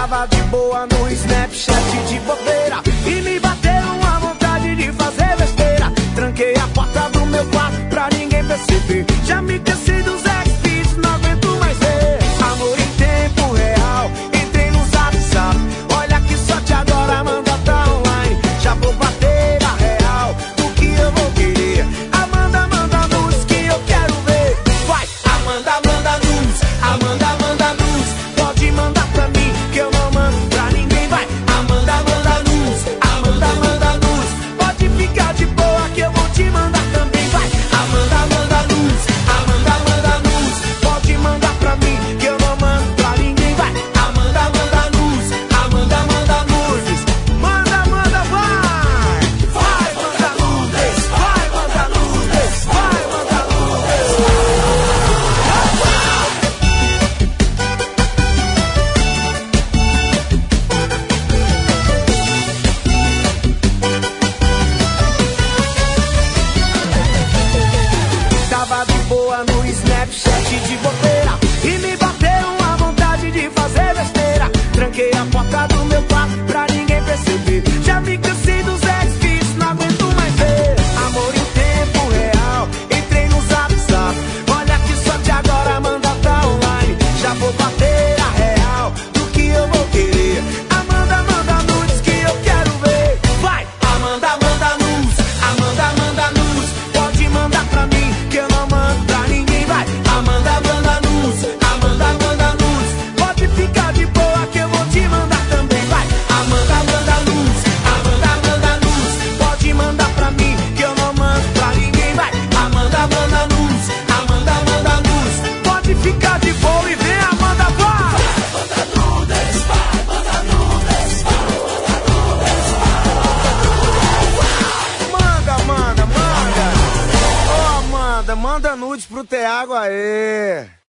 Tava de boa no Snapchat de bobeira e me bateu uma vontade de fazer besteira. Tranquei a porta do meu quarto pra ninguém perceber. Já me cansei dos ex-vídeos, não aguento mais ver. Amor em tempo real, entrei no Zap Zap. Olha que sorte agora, Amanda tá online. Já vou bater a real do que eu vou querer. Amanda, manda nudes que eu quero ver. Vai, Amanda, manda nudes. Amanda, manda nudes. Pode mandar pra mim que eu não mando pra ninguém. Vai, Amanda, manda nudes. Amanda, manda nudes. Pode ficar de boa que eu vou te mandar também. Vai, Amanda, manda nudes. Amanda, manda nudes. Pode mandar pra mim que eu não mando pra ninguém. Vai, Amanda, manda nudes. Amanda, manda nudes. Manda, manda, vai. Vai, manda nudes. Vai, manda nudes. Vai, manda nudes. Tava de boa no Snapchat de bobeira e me bateu uma vontade de fazer besteira. Tranquei a porta do meu quarto pra ninguém perceber. Já me cansei dos ex-vídeos, não aguento mais ver. Amor em tempo real, entrei no Zap Zap. Olha que sorte agora, Amanda tá online. Já vou bater a real do que eu vou querer. Amanda, manda nudes que eu quero ver. Vai, Amanda, manda nudes. Amanda, manda nudes. Pode mandar pra mim que eu não mando pra ninguém. Vai, Amanda, manda nudes. Amanda, manda nudes. Pode ficar de boa que eu vou te mandar também. Vai, Amanda, manda nudes. Amanda, manda nudes. Pode mandar pra mim que eu não mando pra ninguém. Vai, Amanda, manda nudes. Amanda, manda nudes. Pode ficar de boa e vem, Amanda, vai. Manda nudes, vai, manda nudes, vai, manda nudes. Manda, manda, manda. Ô, Amanda, manda nudes pro Thiago aí.